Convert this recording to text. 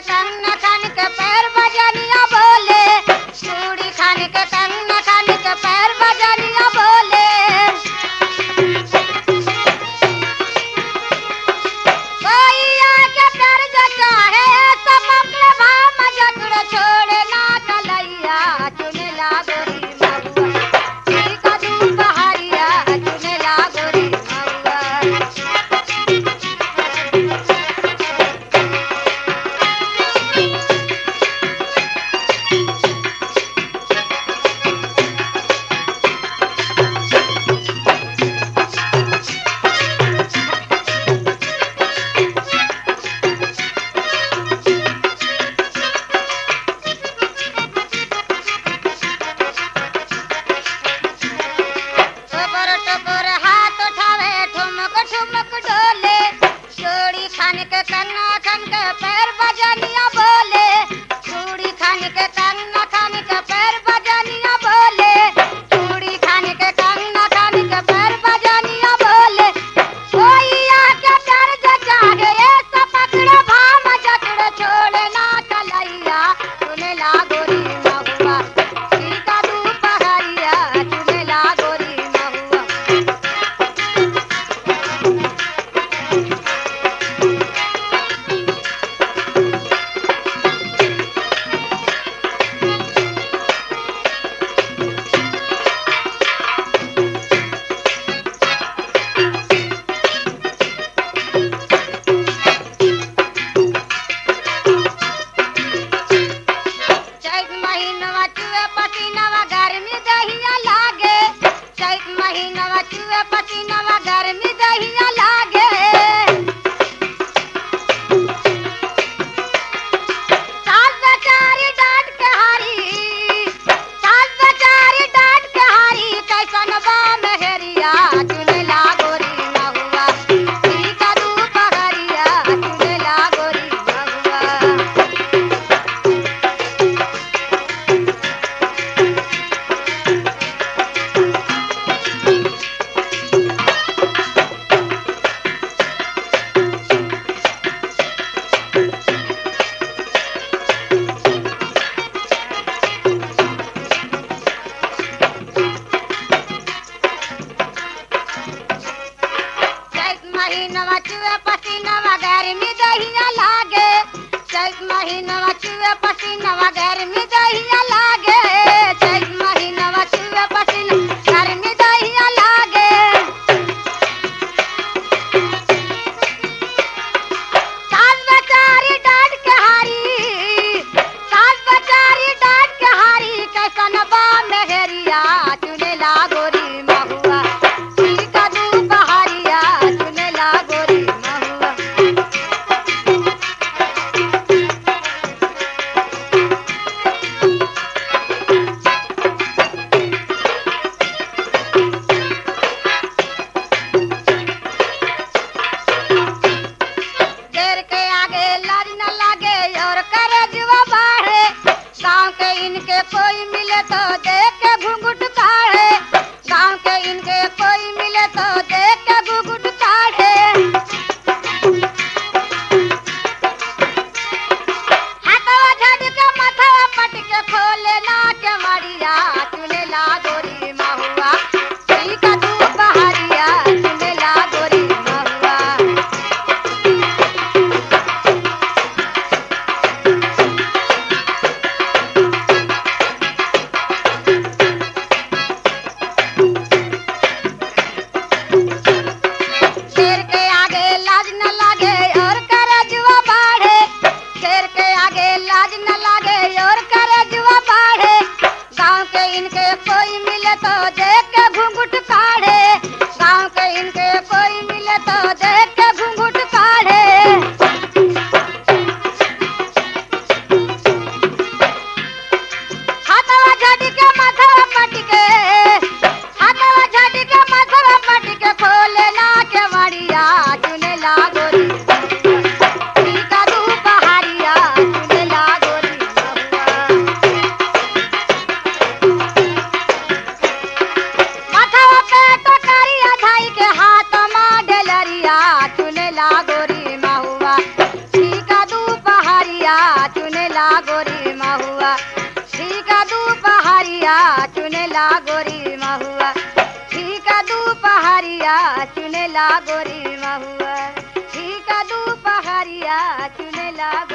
कंगना खान के पैर बजनिया बोले, चूड़ी खान के कंगना खान के पैर बजनिया बोले। कोई आके प्यार जचा है सब अपने भाव जकड़ छोड़े ना कलैया, चुनेला गोरी महुआ ठीक दू पहाड़िया, चुनेला गोरी महुआ। टोपर टोपर हाथ उठावे ठुमक ठुमक डोले, चूड़ी खान के कंगना खान के पैर बजनिया बोले, चूड़ी खान के कंगना खान के पैर बजनिया बोले, चूड़ी खान के कंगना खान के पैर बजनिया बोले। कोई आके प्यार जचा है सब पकड़े भाम जकड़ छोड़े ना कलैया, चुनेला गोरी महुआ ठीक दू पहाड़िया, चुनेला गोरी महुआ। चैत महीनवा चुए पसीनवा गर्मी दहिया लागे, चैत महीनवा चुए पसीनवा गर्मी दहिया लागे। सास बेचारी डांट के हारी, सास बेचारी डांट के हारी, कैसन बा मेहरिया, चुनेला गोरी महुआ ठीक दू पहाड़िया, चुनेला गोरी महुआ। चैत महीनवा चुए पसीनवा गर्मी दहिया लागे, चैत महीनवा चुए पसीनवा गर्मी दहिया लागे, चैत महीनवा चुए पसीना गर्मी दहिया लागे। सास बेचारी डांट के हारी, सास बेचारी डांट के हारी, कैसन बा मेहरिया, चुनेला गोरी महुआ ठीक दू पहाड़िया, चुनेला गोरी महुआ। देर के आगे लाज न लागे और करजवा बाढ़े, गाँव के इनके कोई मिले तो देख के घुंघट काढ़े, गाँव के इनके कोई मिले तो देख के घुंघट काढ़े। हाथवा झड़ के माथवा पट के खोले ना के मरिया, चुनेला गोरी महुआ ठीक दू पहाड़िया, चुनेला गोरी महुआ। चुनेला गोरी महुआ ठीक दोपहरिया चुनेला गोरी महुआ ठीक दोपहरिया चुनेला गोरी महुआ ठीक दोपहरिया चुनेला